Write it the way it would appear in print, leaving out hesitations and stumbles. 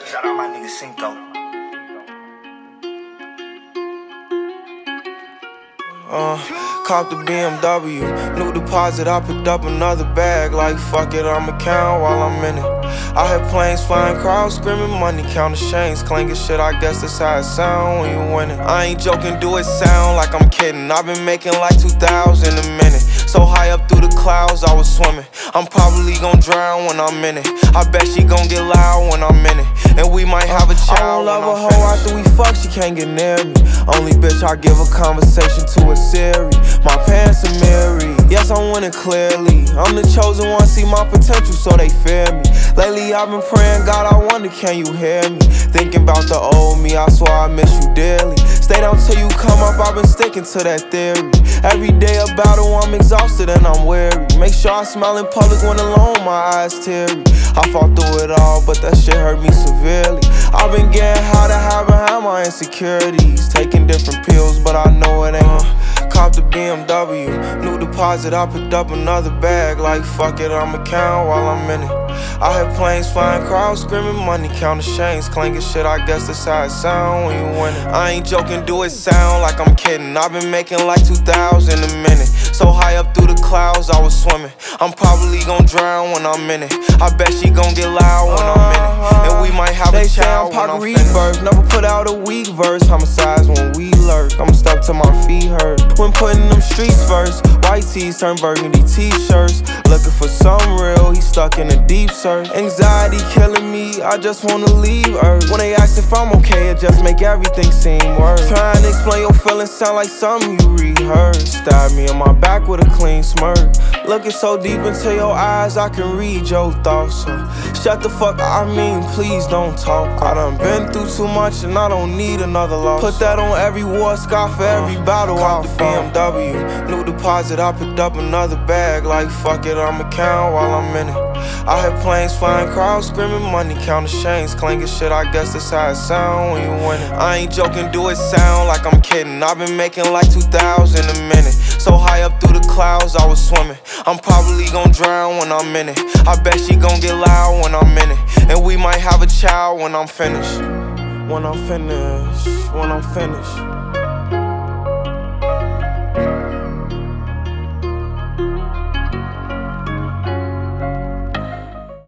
Shout out my nigga Cinco. Copped the BMW, new deposit, I picked up another bag. Like fuck it, I'ma count while I'm in it. I hear planes flying, crowds screaming, money counting chains clanking shit. I guess that's how it sound when you winning. I ain't joking, do it sound like I'm kidding. I've been making like 2,000 a minute. So high up through the clouds, I was swimming. I'm probably gon' drown when I'm in it. I bet she gon' get loud when I'm in it. And we might have a child. I don't love a hoe after we fuck, she can't get near me. Only bitch I give a conversation to a Siri. My pants are mirrored. Yes, I'm winning clearly. I'm the chosen one, see my potential, so they fear me. Lately I've been praying, God, I wonder, can you hear me? Thinking about the old me, I swear I miss you dearly. Stay down till you come up, I've been sticking to that theory. Every day a battle, I'm exhausted and I'm weary. Make sure I smile in public when alone, my eyes teary. I fought through it all, but that shit hurt me severely. I've been getting high to hide behind my insecurities. Taking different pills, but I know it ain't Copped the BMW, new deposit, I picked up another bag. Like fuck it, I'ma count while I'm in it. I hear planes flying, crowds screaming, money counting chains clanking shit. I guess that's how it sound when you winning. I ain't joking, do it sound like I'm kidding. I've been making like 2,000 a minute. So high up through the clouds, I was swimming. I'm probably gon' drown when I'm in it. I bet she gon' get loud when I'm in it. And we might have a child when I'm finished. Never put out a weak verse. Homicides when we lurk. I'm stuck till my feet hurt. When putting them streets first, white tees turn burgundy t-shirts. Looking for some real, he stuck in a deep search. Anxiety killing me, I just wanna leave Earth. When they ask if I'm okay, it just make everything seem worse. Trying to explain your feelings sound like something you rehearsed. Stab me in my back with a clean smirk. Looking so deep into your eyes, I can read your thoughts. So shut the fuck up, I mean, please don't talk. I done been through too much and I don't need another loss. Put that on every war scar for every battle. Cop the BMW, new deposit, I picked up another bag. Like fuck it, I'ma count while I'm in it. I hear planes flying, crowds screaming, money counting chains clanking shit. I guess that's how it sound when you winning. I ain't joking, do it sound like I'm kidding. I've been making like 2,000 a minute. So high up through the clouds, I was swimming. I'm probably gon' drown when I'm in it. I bet she gon' get loud when I'm in it. And we might have a child when I'm finished. When I'm finished, when I'm finished.